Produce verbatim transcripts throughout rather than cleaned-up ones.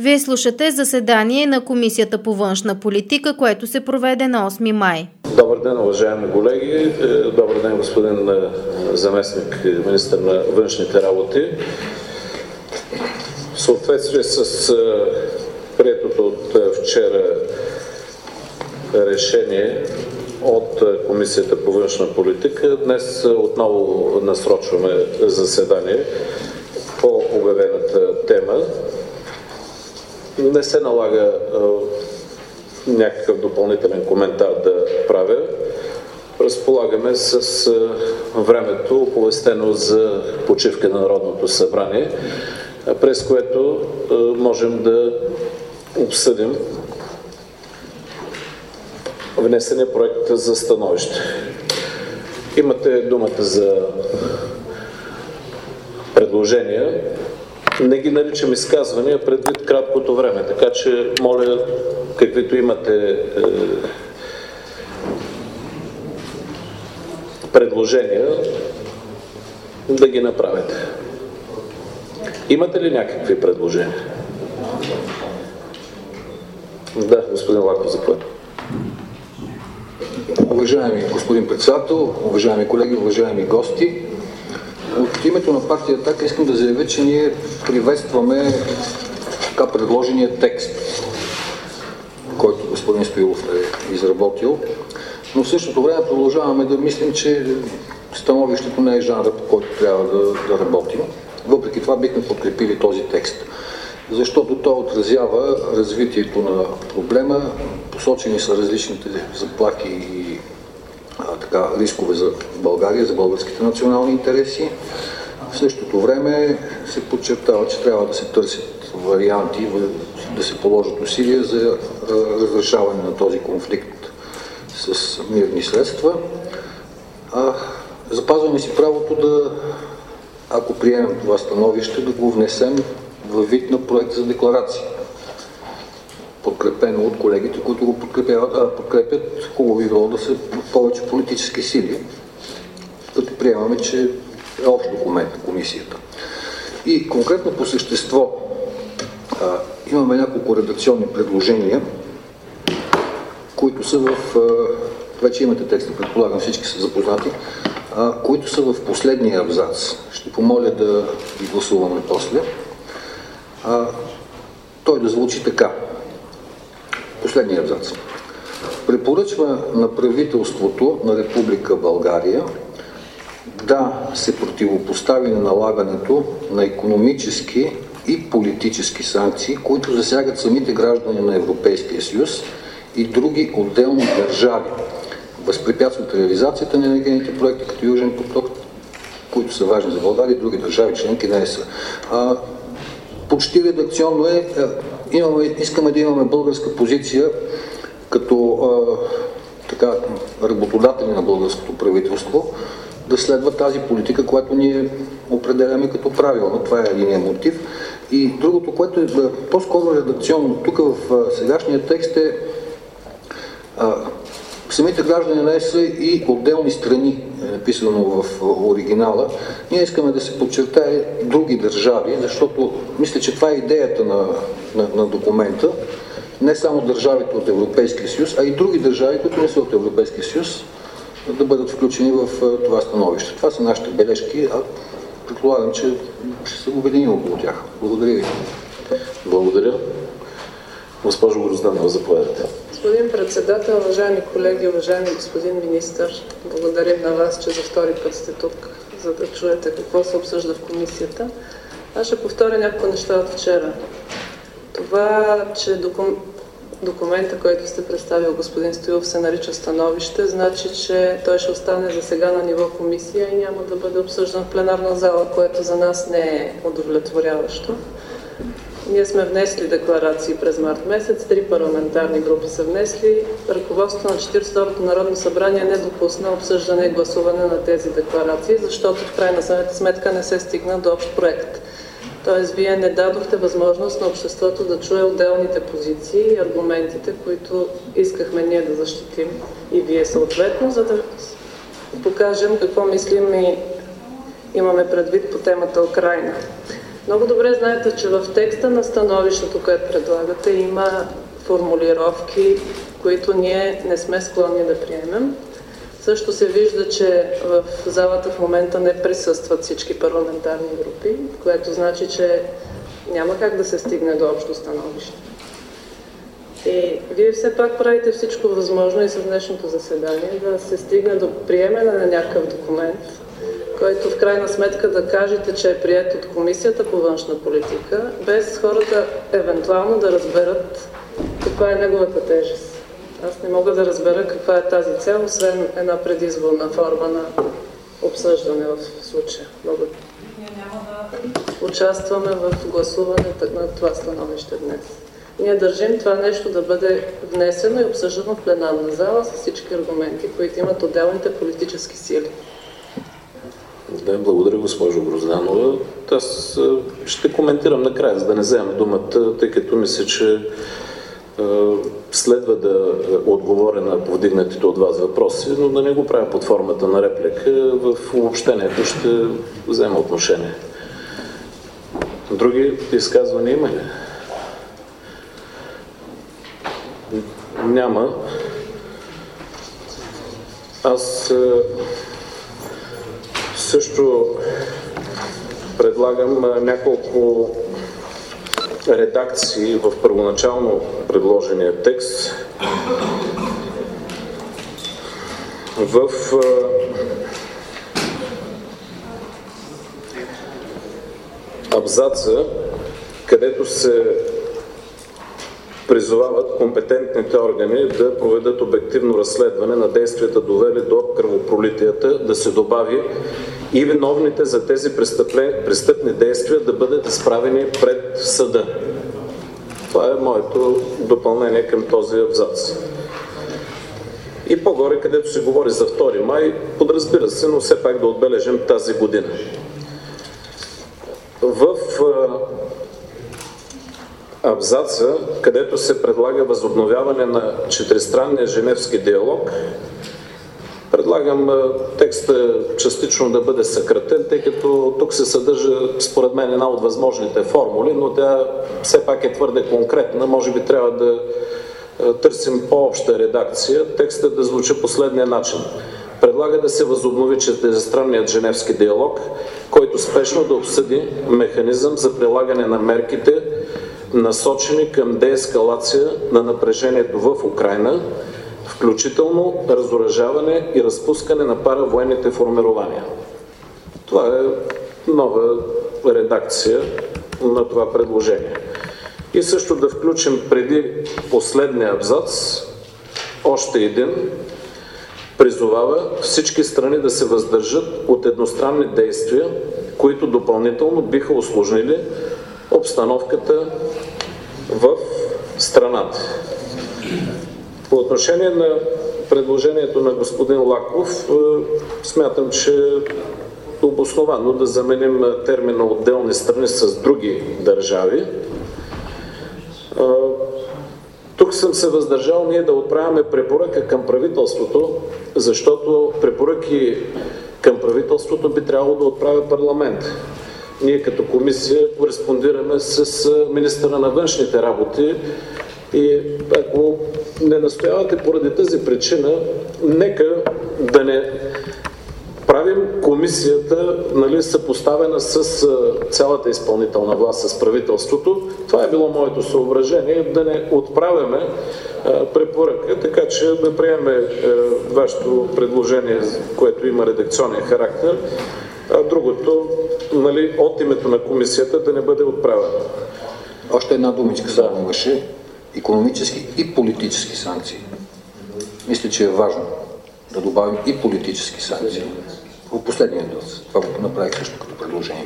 Вие слушате заседание на Комисията по външна политика, което се проведе на осми май. Добър ден, уважаеми колеги. Добър ден, господин заместник министър на външните работи. В съответствие с приетото от вчера решение от Комисията по външна политика, днес отново насрочваме заседание по обявената тема. Не се налага някакъв допълнителен коментар да правя. Разполагаме с времето, оповестено за почивка на Народното събрание, през което можем да обсъдим внесения проект за становище. Имате думата за предложения. Не ги наричам изказвания предвид краткото време, така че моля, каквито имате е, предложения, да ги направите. Имате ли някакви предложения? Да, господин Лаков, заповядайте. Уважаеми господин председател, уважаеми колеги, уважаеми гости, от името на партия „Атака“ искам да заявя, че ние приветстваме така предложения текст, който господин Стоилов е изработил, но в същото време продължаваме да мислим, че становището не е жанра, по който трябва да, да работим. Въпреки това бихме подкрепили този текст, защото той отразява развитието на проблема, посочени са различните заплахи и а, така, рискове за България, за българските национални интереси. В същото време се подчертава, че трябва да се търсят варианти, да се положат усилия за а, разрешаване на този конфликт с мирни средства. А, запазваме си правото да, ако приемем това становище, да го внесем във вид на проект за декларация, подкрепено от колегите, които го подкрепят, а, подкрепят хубаво би било да са повече политически сили, като приемаме, че е общ документ на комисията. И конкретно по същество а, имаме няколко редакционни предложения, които са в... А, вече имате текста, предполагам, всички са запознати, а, които са в последния абзац. Ще помоля да ги гласуваме после. А, той да звучи така. Последния абзац. Препоръчва на правителството на Република България да се противопостави на налагането на икономически и политически санкции, които засягат самите граждани на Европейския съюз и други отделни държави, възпрепятстват реализацията на енергийните проекти като Южен поток, които са важни за България и други държави, членки на ЕС. А, почти редакционно е, имаме, искаме да имаме българска позиция като а, така, работодатели на българското правителство, да следва тази политика, която ние определяме като правилно. Това е единия мотив. И другото, което е по-скоро редакционно, тук в а, сегашния текст е а, самите граждани на ЕС и отделни страни, е написано в оригинала. Ние искаме да се подчертае други държави, защото мисля, че това е идеята на, на, на документа. Не само държавите от Европейския съюз, а и други държави, които не са от Европейския съюз, да бъдат включени в това становище. Това са нашите бележки, а предполагам, че ще се обединим около тях. Благодаря ви. Благодаря. Госпожо Грозданова, заповядайте. Господин председател, уважаеми колеги, уважаеми господин министър, благодарим на вас, че за втори път сте тук, за да чуете какво се обсъжда в комисията. Аз ще повторя няколко неща от вчера. Това, че докум... документа, който сте представил, господин Стоилов, се нарича становище, значи, че той ще остане за сега на ниво комисия и няма да бъде обсъждан в пленарна зала, което за нас не е удовлетворяващо. Ние сме внесли декларации през март месец, три парламентарни групи са внесли. Ръководството на четиридесет и второто Народно събрание не допусна обсъждане и гласуване на тези декларации, защото в крайна сметка не се стигна до общ проект. Тоест, вие не дадохте възможност на обществото да чуе отделните позиции и аргументите, които искахме ние да защитим и вие съответно, за да покажем какво мислим и имаме предвид по темата Украйна. Много добре знаете, че в текста на становището, което предлагате, има формулировки, които ние не сме склонни да приемем. Също се вижда, че в залата в момента не присъстват всички парламентарни групи, което значи, че няма как да се стигне до общо становище. И вие все пак правите всичко възможно и с днешното заседание да се стигне до приемане на някакъв документ, който в крайна сметка да кажете, че е приет от Комисията по външна политика, без хората евентуално да разберат каква е неговата тежест. Аз не мога да разбера каква е тази цел, освен една предизборна форма на обсъждане в случая. Благодаря. Ние няма да участваме в гласуването на това становище днес. Ние държим това нещо да бъде внесено и обсъждано в пленарна зала с всички аргументи, които имат отделните политически сили. Да, благодаря, госпожо Грозданова. Аз ще коментирам накрая, за да не вземам думата, тъй като мисля, че следва да отговоря на повдигнатите от вас въпроси, но да не го правя под формата на реплика. В обобщението ще взема отношение. Други изказвания има ли? Няма. Аз също предлагам няколко редакции в първоначално предложения текст. В абзаца, където се призовават компетентните органи да проведат обективно разследване на действията, довели до кръвопролитията, да се добави и виновните за тези престъпни действия да бъдат изправени пред съда. Това е моето допълнение към този абзац. И по-горе, където се говори за втори май, подразбира се, но все пак да отбележим тази година. В абзаца, където се предлага възобновяване на четиристранния женевски диалог, предлагам текста частично да бъде съкратен, тъй като тук се съдържа, според мен, една от възможните формули, но тя все пак е твърде конкретна. Може би трябва да търсим по-обща редакция. Текстът да звучи последния начин. Предлага да се възобнови четиристранният женевски диалог, който спешно да обсъди механизъм за прилагане на мерките, насочени към деескалация на напрежението в Украйна, включително разоръжаване и разпускане на паравоенните формирования. Това е нова редакция на това предложение. И също да включим преди последния абзац още един. Призовава всички страни да се въздържат от едностранни действия, които допълнително биха усложнили обстановката в страната. По отношение на предложението на господин Лаков, смятам, че е обосновано да заменим термина отделни страни с други държави. Тук съм се въздържал ние да отправяме препоръка към правителството, защото препоръки към правителството би трябвало да отправя парламент. Ние като комисия кореспондираме с министъра на външните работи и ако не настоявате поради тази причина, нека да не правим комисията, нали, съпоставена с цялата изпълнителна власт, с правителството. Това е било моето съображение, да не отправяме препоръка, така че да приеме вашето предложение, което има редакционен характер, а другото, нали, от името на комисията да не бъде отправено. Още една думичка само имаше. Икономически и политически санкции. Мисля, че е важно да добавим и политически санкции. В последния дълз. Това го направих също като предложение.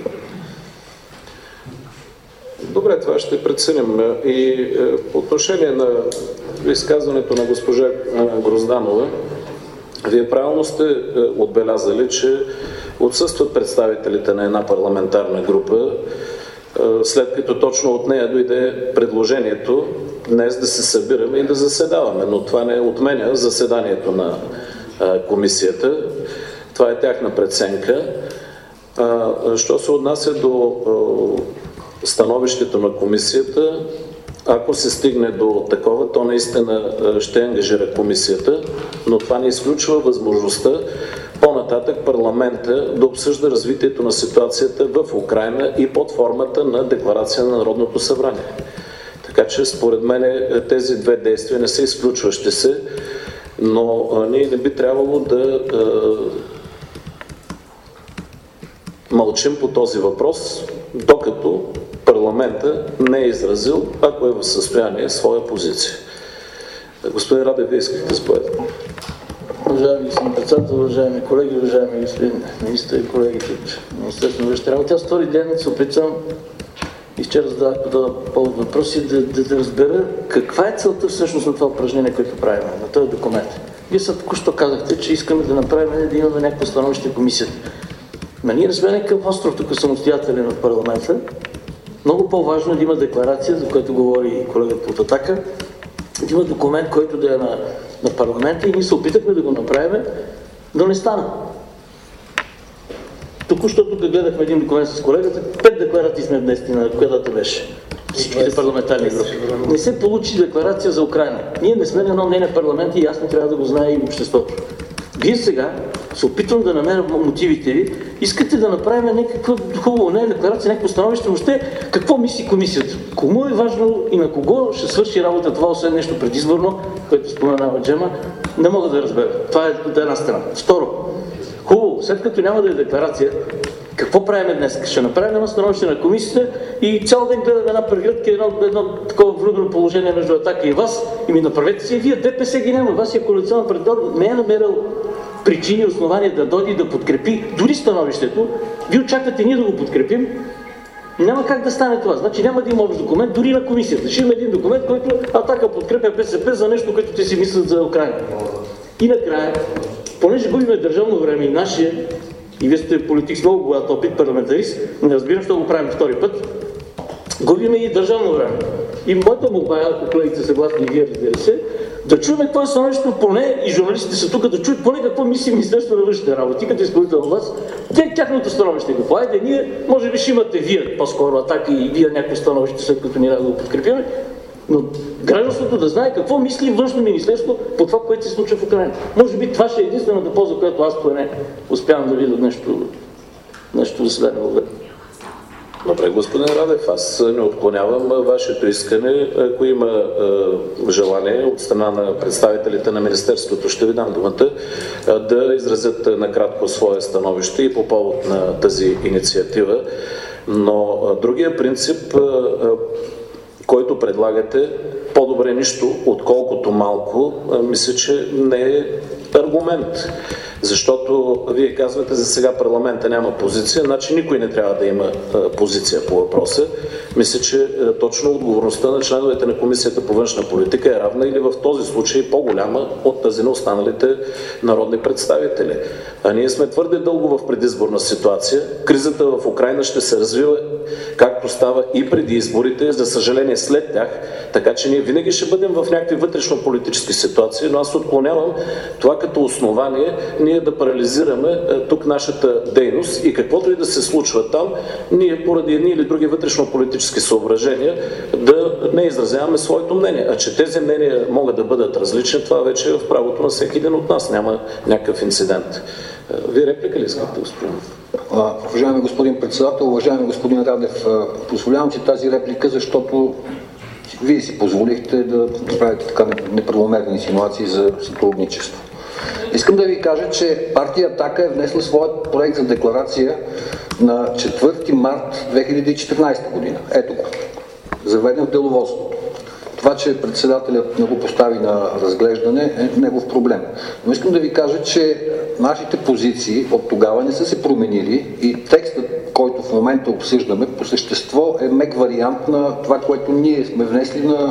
Добре, това ще преценим. И по отношение на изказването на госпожа Грозданова, вие правилно сте отбелязали, че отсъстват представителите на една парламентарна група, след като точно от нея дойде предложението днес да се събираме и да заседаваме. Но това не отменя заседанието на комисията. Това е тяхна преценка. Що се отнася до становището на комисията, ако се стигне до такова, то наистина ще ангажира комисията, но това не изключва възможността по-нататък парламента да обсъжда развитието на ситуацията в Украйна и под формата на декларация на Народното събрание. Така че според мен тези две действия не са изключващи се, но ние не би трябвало да е, мълчим по този въпрос, докато парламента не е изразил, ако е в състояние, своя позиция. Господин Радев, вие искахте да споедете. Уважаеми господин председател, уважаеми колеги, уважаеми господин министър и колегите от Министерството на външните работи, аз втори ден се опитвам и вчера задавах по този повод въпроси да, да, да разбера каква е целта всъщност на това упражнение, което правим, на този документ. Вие са току-що казахте, че искаме да направим, да имаме някакво становище в комисията. Ма ние не сме някакъв остров тук самостоятелен от парламента. Много по-важно е да има декларация, за която говори колегата от Атака, да има документ, който да е на, на парламента и ние се опитахме да го направим, но не стана. Току-що тук гледахме един документ с колегата, пет декларации сме днес, на коя дата беше. Всичките парламентарни групи. Не се получи декларация за Украйна. Ние не сме на едно мнение в парламента и ясно трябва да го знае и обществото. Вие сега се опитвам да намеря мотивите ви. Искате да направим някаква хубаво, не е декларация, някакво становище, въобще какво мисли комисията? Кому е важно и на кого ще свърши работа това, освен нещо предизборно, което споменава Джема, не мога да разбера. Това е от една страна. Второ, хубаво, след като няма да е декларация, какво правим днес? Ще направим едно становище на комисията и цял ден гледаме една прегръдка, едно, едно такова влюбено положение между Атака и вас и ми направете си и вие. ДПС ги няма. Вашия коалиционен партньор не е намерил причини и основания да дойде и да подкрепи дори становището. Вие очаквате ние да го подкрепим. Няма как да стане това. Значи няма да има общ документ дори на комисията. Ще има един документ, който Атака подкрепя БСП за нещо, което те си мислят за Украйна. И накрая, понеже губиме държавно време и нашия, и вие сте политик с много богат опит, парламентарист, не разбирам, що го правим втори път, губиме и държавно време. И моята молба, ако колегите са съгласни, вие разбира се, да чуем какво е становището, поне и журналистите са тук, да чуят поне какво мисли Министерството на външните работи, като изпълнител на власт, те тяхното становище какво. Айде, ние, може би ще имате вие по-скоро Атака и вие някакво становище, след като ни да го подкрепим, но гражданството да знае какво мисли Външно министерство по това, което се случва в Украйна. Може би това ще е единствената полза, която аз поне успявам да видя нещо, нещо заседание. Добре, господин Радев, аз не отклонявам вашето искане. Ако има е, желание от страна на представителите на Министерството, ще ви дам думата, е, да изразят накратко свое становище и по повод на тази инициатива. Но е, другия принцип, е, е, който предлагате, по-добре нищо, отколкото малко, е, мисля, че не е аргумент. Защото вие казвате, за сега парламента няма позиция, значи никой не трябва да има а, позиция по въпроса. Мисля, че а, точно отговорността на членовете на Комисията по външна политика е равна или в този случай по-голяма от тази на останалите народни представители. А ние сме твърде дълго в предизборна ситуация. Кризата в Украйна ще се развива както става и преди изборите, за съжаление след тях, така че ние винаги ще бъдем в някакви вътрешно-политически ситуации, но аз отклонявам това като основание ние да парализираме тук нашата дейност и каквото и да се случва там, ние поради едни или други вътрешно-политически съображения да не изразяваме своето мнение. А че тези мнения могат да бъдат различни, това вече е в правото на всеки един от нас. Няма някакъв инцидент. Вие реплика ли искате, господин? Уважаеми господин председател, уважаеми господин Радев, позволявам си тази реплика, защото вие си позволихте да правите така неправомерни инсинуации за сътрудничество. Искам да ви кажа, че партия Атака е внесла своят проект за декларация на четвърти март две хиляди и четиринадесета година. Ето го. Заведен в деловодството. Това, че председателят не го постави на разглеждане, е негов проблем. Но искам да ви кажа, че нашите позиции от тогава не са се променили и текстът, който в момента обсъждаме, по същество е мек вариант на това, което ние сме внесли на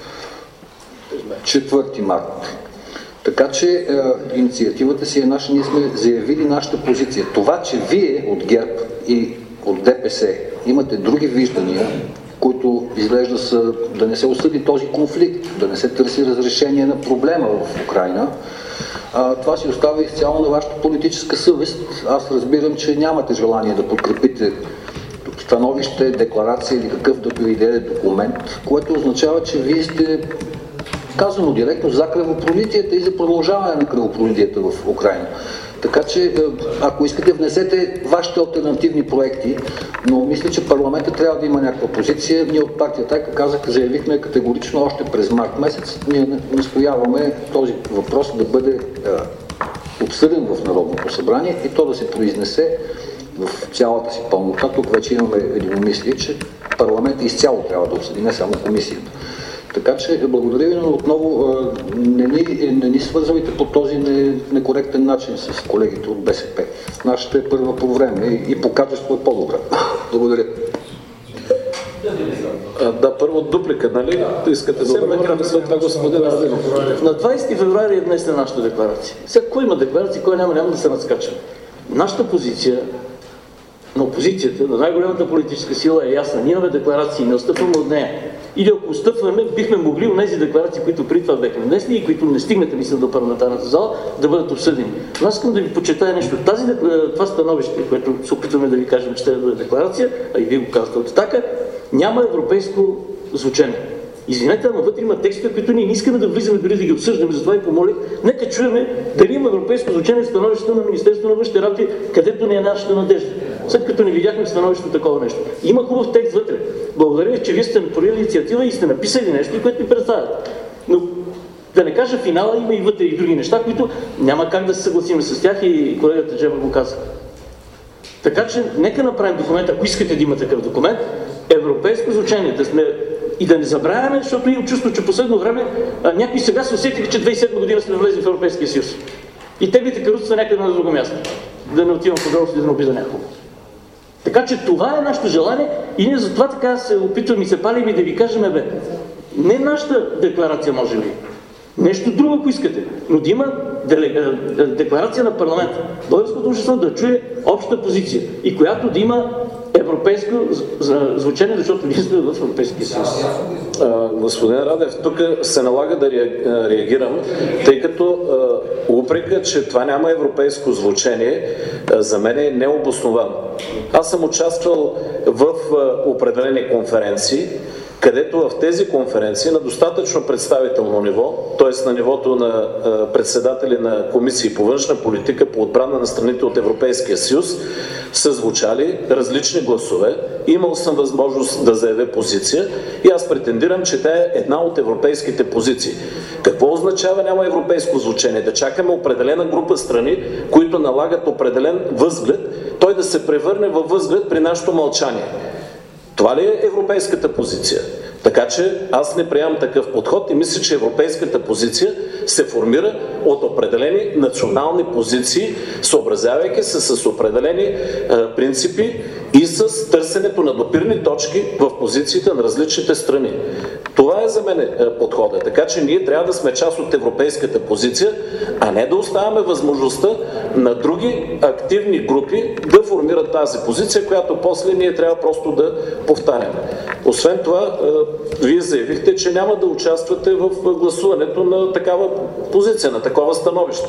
четвърти март. Така че е, инициативата си е наша, ние сме заявили нашата позиция. Това, че вие от ГЕРБ и от ДПС имате други виждания, които изглежда са да не се осъди този конфликт, да не се търси разрешение на проблема в Украйна, а, това си остава изцяло на вашата политическа съвест. Аз разбирам, че нямате желание да подкрепите становище, декларация или какъв да дойде документ, което означава, че вие сте, казано директно, за кръвопролитията и за продължаване на кръвопролитията в Украйна. Така че, ако искате, внесете вашите алтернативни проекти, но мисля, че парламентът трябва да има някаква позиция. Ние от партия ТАКА казах, заявихме категорично още през март месец. Ние настояваме този въпрос да бъде е, обсъден в Народното събрание и то да се произнесе в цялата си пълнота. Тук вече имаме единомислие, че парламентът изцяло трябва да обсъди, не само комисията. Така че, благодаря ви, но отново не ни, не ни свързвайте по този не, некоректен начин с колегите от БСП. Нашата е първа по време и, и по качество е по-добра. Благодаря. Да, първо дуплика, нали? Искате да отговорите след това, господин Арденов. На двайсети февруари е днес нашата декларация. Сега, кой има декларация, кой няма, няма да се надскача. Нашата позиция на опозицията, на най-голямата политическа сила е ясна. Ние имаме декларации, не отстъпваме от нея. Или ако отстъпваме, бихме могли от тези декларации, които при това бяхме внесли и които не стигнаха, мисля, до парламентарната зала, да бъдат обсъдени. Но аз искам да ви почетая нещо. Тази, това становище, което се опитваме да ви кажем, че ще бъде декларация, а и вие го казвате от ТАКА, няма европейско звучение. Извинете, ама вътре има текстове, които ние не искаме да влизаме дори да ги обсъждаме, затова и помолих, нека чуеме дали има европейско звучение в становището на Министерството на външните работи, където не е нашата надежда. След като не видяхме в становището такова нещо. Има хубав текст вътре. Благодаря ви, че вие сте проявили инициатива и сте написали нещо, което ни представят. Но да не кажа финала, има и вътре и други неща, които няма как да се съгласим с тях и колегата Джеба го каза. Така че нека направим документ, ако искате да има такъв документ, европейско звучение, да сме и да не забравяме, защото имам чувство, че последно време а, някои сега се усетили, че две хиляди и седма година сме влезли в Европейския съюз. И теглите каруцата някъде на друго място. Да не отивам подробности, да не обижда някого. Така че това е нашето желание и ние затова така се опитваме и се палим и да ви кажем, бе, не нашата декларация може би, нещо друго, ако искате, но да има декларация на парламента. Българското общество да чуе обща позиция и която да има европейско звучение, защото ние сме в Европейския съюз. Господин Радев, тук се налага да реагирам, тъй като упрека, че това няма европейско звучение, за мен е необосновано. Аз съм участвал в определени конференции, където в тези конференции на достатъчно представително ниво, т.е. на нивото на председатели на комисии по външна политика, по отбрана на страните от Европейския съюз, са звучали различни гласове. Имал съм възможност да заявя позиция и аз претендирам, че тя е една от европейските позиции. Какво означава няма европейско звучение? Да чакаме определена група страни, които налагат определен възглед, той да се превърне във възглед при нашето мълчание. Това ли е европейската позиция? Така че аз не приемам такъв подход и мисля, че европейската позиция се формира от определени национални позиции, съобразявайки се с определени е, принципи и с търсенето на допирни точки в позициите на различните страни. Това е за мен е, подхода. Така че ние трябва да сме част от европейската позиция, а не да оставяме възможността на други активни групи да формират тази позиция, която после ние трябва просто да повтаряме. Освен това, е, вие заявихте, че няма да участвате в гласуването на такава позиция, на такова становище.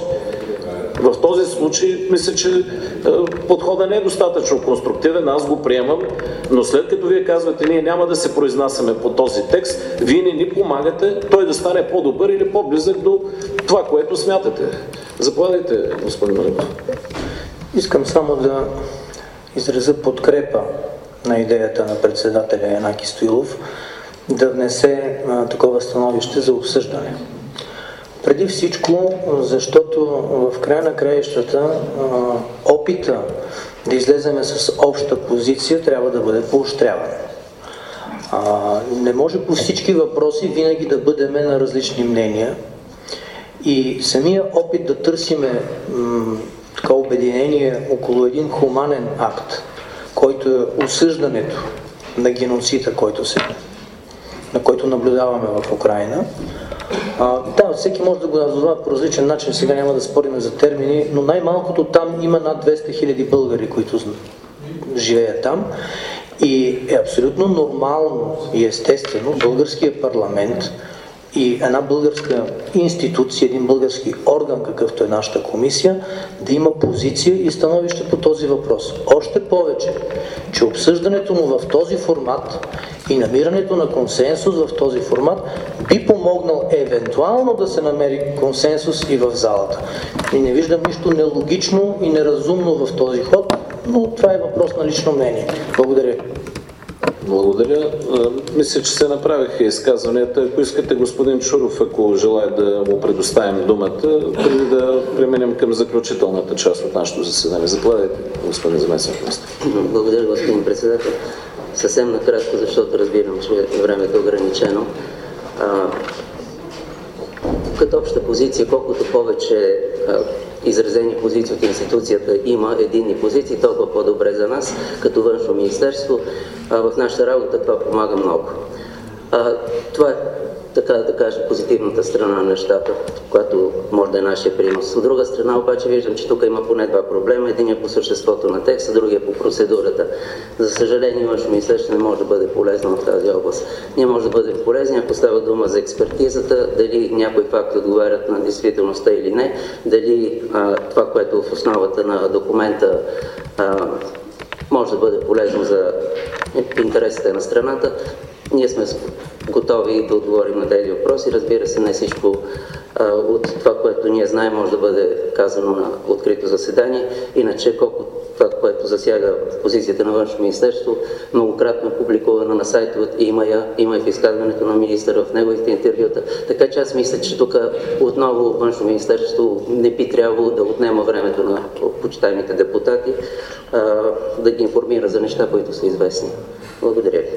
В този случай мисля, че подходът не е достатъчно конструктивен, аз го приемам, но след като вие казвате, ние няма да се произнасяме по този текст, вие не ни помагате той да стане по-добър или по-близък до това, което смятате. Заповядайте, господин Маринов. Искам само да изразя подкрепа на идеята на председателя Янаки Стоилов да внесе а, такова становище за обсъждане. Преди всичко, защото в края на краищата а, опита да излеземе с обща позиция трябва да бъде поощряван. А, не може по всички въпроси винаги да бъдем на различни мнения и самия опит да търсиме м, така обединение около един хуманен акт, който е осъждането на геноцида, който се, на който наблюдаваме в Украйна. А, да, всеки може да го назова по различен начин, сега няма да спорим за термини, но най-малкото там има над двеста хиляди българи, които живеят там и е абсолютно нормално и естествено българския парламент и една българска институция, един български орган, какъвто е нашата комисия, да има позиция и становище по този въпрос. Още повече, че обсъждането му в този формат и намирането на консенсус в този формат би помогнал евентуално да се намери консенсус и в залата. И не виждам нищо нелогично и неразумно в този ход, но това е въпрос на лично мнение. Благодаря. Благодаря. Мисля, че се направиха изказванията. Ако искате, господин Чуров, ако желая да му предоставим думата, преди да преминем към заключителната част от нашето заседание. Заповядайте, господин заместник-министър. Благодаря, господин председател. Съвсем накратко, защото разбирам, че времето е ограничено. А, като обща позиция, колкото повече а, изразени позиции от институцията има единни позиции, толкова по-добре за нас, като външно министерство. А, в нашата работа това помага много. А, това е, така да кажа, позитивната страна на нещата, която може да е нашия принос. От друга страна обаче виждам, че тук има поне два проблема. Един е по съществото на текста, другия по процедурата. За съжаление, външно министерство не може да бъде полезно в тази област. Ние може да бъдем полезни, ако става дума за експертизата, дали някои факти отговарят на действителността или не, дали а, това, което е в основата на документа а, може да бъде полезно за интересите на страната. Ние сме готови да отговорим на тези въпроси. Разбира се, не всичко а, от това, което ние знаем, може да бъде казано на открито заседание. Иначе, колко това, което засяга позицията на външно министерство, многократно е публикувано на сайтовете, има, я, има и в изказването на министъра в неговите интервюта. Така че аз мисля, че тук отново външно министерство не би трябвало да отнема времето на почитаемите депутати, а, да ги информира за неща, които са известни. Благодаря ви.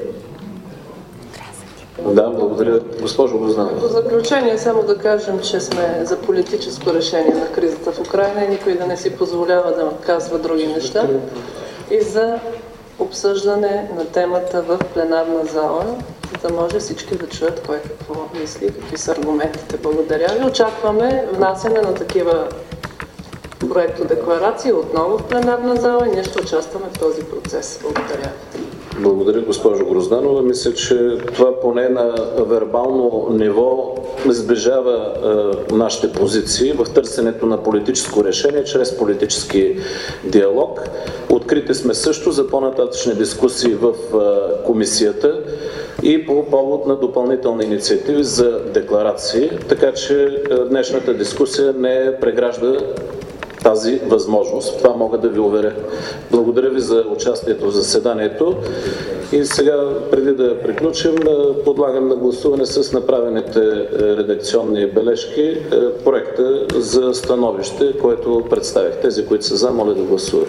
Да, благодаря. Госпожо Грозданова. В заключение само да кажем, че сме за политическо решение на кризата в Украйна и никой да не си позволява да казва други неща и за обсъждане на темата в пленарна зала, за да може всички да чуят кой какво мисли, какви са аргументите. Благодаря ви. Очакваме внасяне на такива проектодекларации отново в пленарна зала и ние ще участваме в този процес. Благодаря. Благодаря, госпожо Грозданова. Мисля, че това поне на вербално ниво сближава е, нашите позиции в търсенето на политическо решение чрез политически диалог. Открити сме също за по-нататъчни дискусии в е, комисията и по повод на допълнителни инициативи за декларации, така че е, днешната дискусия не прегражда тази възможност. Това мога да ви уверя. Благодаря ви за участието в заседанието. И сега, преди да приключим, подлагам на гласуване с направените редакционни бележки проекта за становище, който представих. Тези, които са за, моля да гласуват.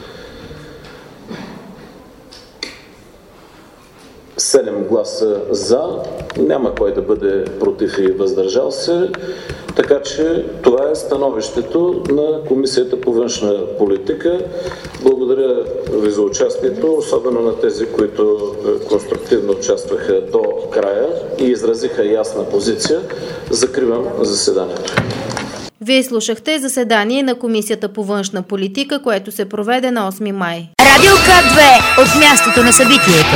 седем гласа за, няма кой да бъде против и въздържал се, така че това е становището на Комисията по външна политика. Благодаря ви за участието, особено на тези, които конструктивно участваха до края и изразиха ясна позиция. Закривам заседанието. Вие слушахте заседание на Комисията по външна политика, което се проведе на осми май. Радио К две от мястото на събитието.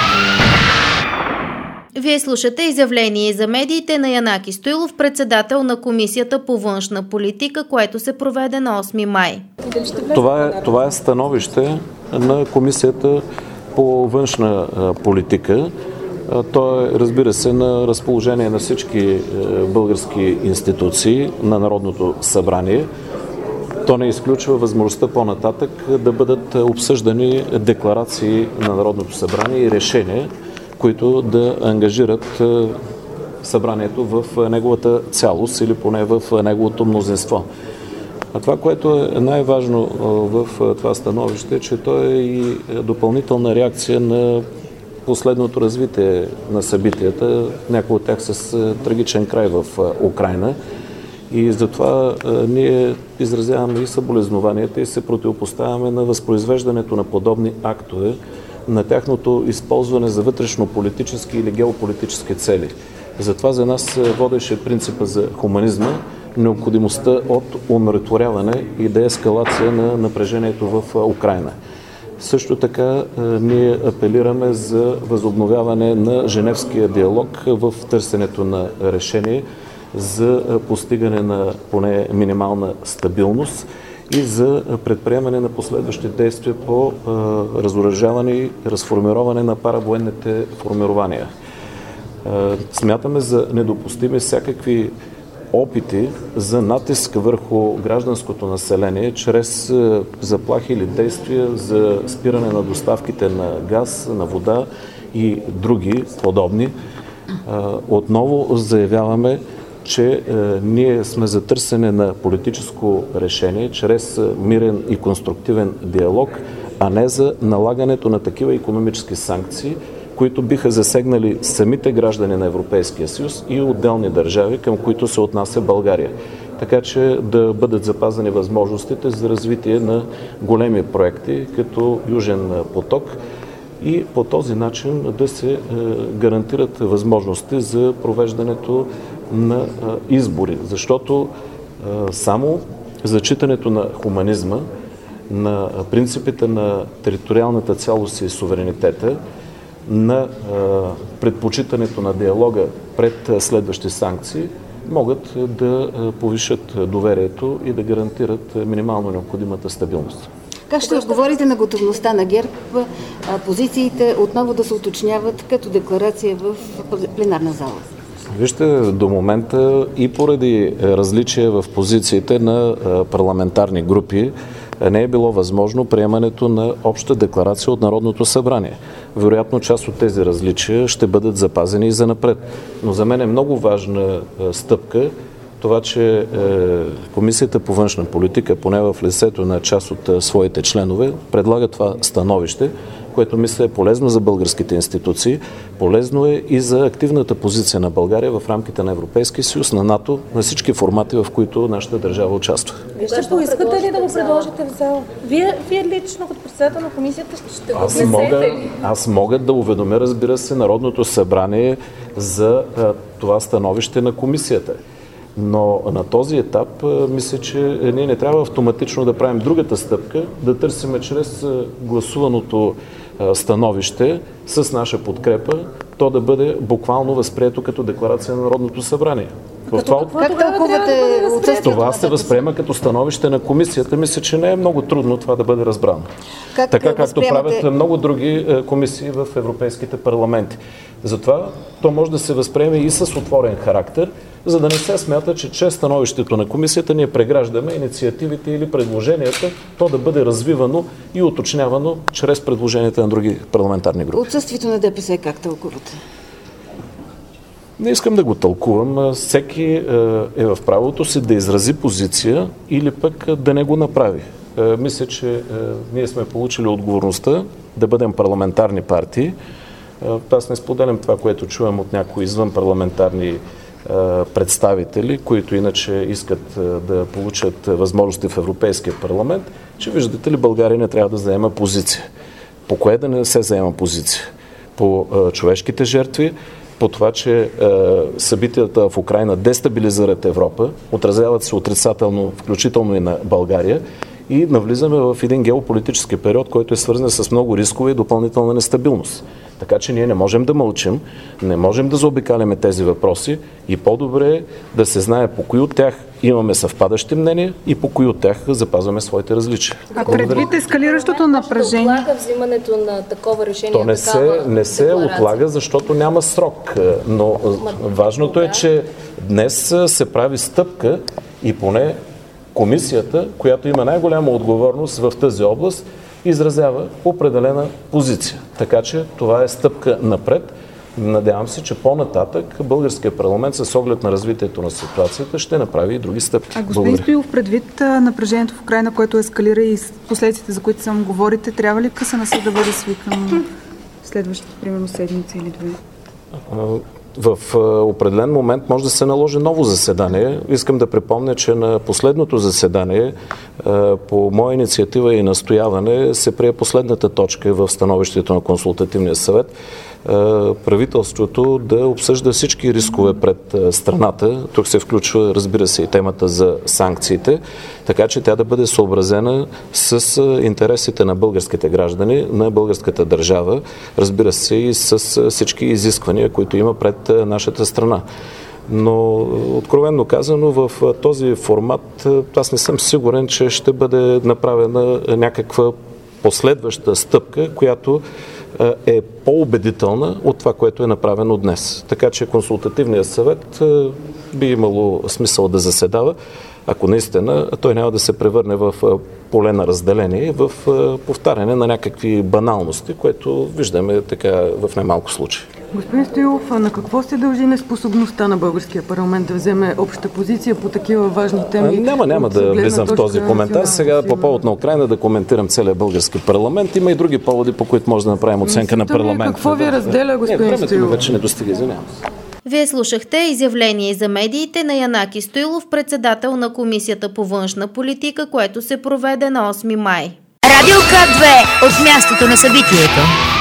Вие слушате изявление за медиите на Янаки Стоилов, председател на Комисията по външна политика, което се проведе на осми май. Това е, това е становище на Комисията по външна политика. То е, разбира се, на разположение на всички български институции на Народното събрание. То не изключва възможността по-нататък да бъдат обсъждани декларации на Народното събрание и решения, които да ангажират събранието в неговата цялост или поне в неговото мнозинство. А това, което е най-важно в това становище, е, че то е и допълнителна реакция на последното развитие на събитията, някои от тях с трагичен край в Украйна. И затова ние изразяваме и съболезнованията и се противопоставяме на възпроизвеждането на подобни актове, на тяхното използване за вътрешно-политически или геополитически цели. Затова за нас водеше принципа за хуманизма, необходимостта от умиротворяване и деескалация на напрежението в Украйна. Също така ние апелираме за възобновяване на Женевския диалог в търсенето на решение за постигане на поне минимална стабилност и за предприемане на последващи действия по разоръжаване и разформироване на паравоенните формирования. Смятаме за недопустими всякакви опити за натиск върху гражданското население чрез заплахи или действия за спиране на доставките на газ, на вода и други подобни. Отново заявяваме, че ние сме за търсене на политическо решение чрез мирен и конструктивен диалог, а не за налагането на такива икономически санкции, които биха засегнали самите граждани на Европейския съюз и отделни държави, към които се отнася България. Така че да бъдат запазени възможностите за развитие на големи проекти, като Южен поток, и по този начин да се гарантират възможности за провеждането на избори. Защото само зачитането на хуманизма, на принципите на териториалната цялост и суверенитета, на предпочитането на диалога пред следващи санкции могат да повишат доверието и да гарантират минимално необходимата стабилност. Как ще отговорите на готовността на ГЕРБ позициите отново да се уточняват като декларация в пленарна зала? Вижте, до момента и поради различия в позициите на парламентарни групи не е било възможно приемането на обща декларация от Народното събрание. Вероятно, част от тези различия ще бъдат запазени и занапред. Но за мен е много важна стъпка това, че Комисията по външна политика, поне в лицето на част от своите членове, предлага това становище, което мисля е полезно за българските институции, полезно е и за активната позиция на България в рамките на Европейския съюз, на НАТО, на всички формати, в които нашата държава участва. Вие ще поискате ли да го предложите в зала? Вие, вие лично като председател на комисията ще го аз мога, аз мога да уведомя, разбира се, Народното събрание за а, това становище на комисията. Но на този етап мисля, че ние не трябва автоматично да правим другата стъпка, да търсиме чрез гласуваното становище с наша подкрепа, то да бъде буквално възприето като декларация на Народното събрание. В това, как тълкувате участието? Това се възприема като становище на комисията. Мисля, че не е много трудно това да бъде разбрано. Как така както правят много други комисии в европейските парламенти. Затова то може да се възприеме и с отворен характер, за да не се смята, че чрез становището на комисията ние преграждаме инициативите или предложенията, то да бъде развивано и уточнявано чрез предложенията на други парламентарни групи. Отсъствието на ДПС как тълкувате? Не искам да го тълкувам. Всеки е в правото си да изрази позиция или пък да не го направи. Мисля, че ние сме получили отговорността да бъдем парламентарни партии. Аз не споделям това, което чувам от някои извън парламентарни представители, които иначе искат да получат възможности в Европейския парламент, че виждате ли, България не трябва да заема позиция. По кое да не се заема позиция? По човешките жертви, по това, че събитията в Украйна дестабилизират Европа, отразяват се отрицателно, включително и на България, и навлизаме в един геополитически период, който е свързан с много рискове и допълнителна нестабилност. Така че ние не можем да мълчим, не можем да заобикаляме тези въпроси и по-добре е да се знае по кои от тях имаме съвпадащи мнения и по кои от тях запазваме своите различия. А предвид ескалиращото напрежение... Отлага взимането на такова решение? То не се, не се отлага, защото няма срок. Но важното е, че днес се прави стъпка и поне комисията, която има най-голяма отговорност в тази област, изразява определена позиция. Така че това е стъпка напред. Надявам се, че по-нататък българския парламент с оглед на развитието на ситуацията ще направи и други стъпки. А господин Стоилов, предвид напрежението в Украйна, което ескалира и последиците, за които само говорите, трябва ли къса на съд да бъде свикан следващите, примерно, седмица или две? В определен момент може да се наложи ново заседание. Искам да припомня, че на последното заседание по моя инициатива и настояване се прие последната точка в становището на Консултативния съвет, правителството да обсъжда всички рискове пред страната. Тук се включва, разбира се, и темата за санкциите, така че тя да бъде съобразена с интересите на българските граждани, на българската държава, разбира се, и с всички изисквания, които има пред нашата страна. Но, откровенно казано, в този формат аз не съм сигурен, че ще бъде направена някаква последваща стъпка, която е по-убедителна от това, което е направено днес. Така че консултативният съвет би имало смисъл да заседава, ако наистина той няма да се превърне в поле на разделение, в повтаряне на някакви баналности, което виждаме така в немалко случаи. Господин Стоилов, на какво се дължи неспособността на българския парламент да вземе обща позиция по такива важни теми? Няма, няма да влизам в този коментар. Сега по повод на Украйна да коментирам целия български парламент. Има и други поводи, по които може да направим оценка на парламента. Какво ви разделя, господин Стоилов? Времето ми вече не достига, извинявам. Вие слушахте изявление за медиите на Янаки Стоилов, председател на Комисията по външна политика, което се проведе на осми май. Радио К две от мястото на събитието.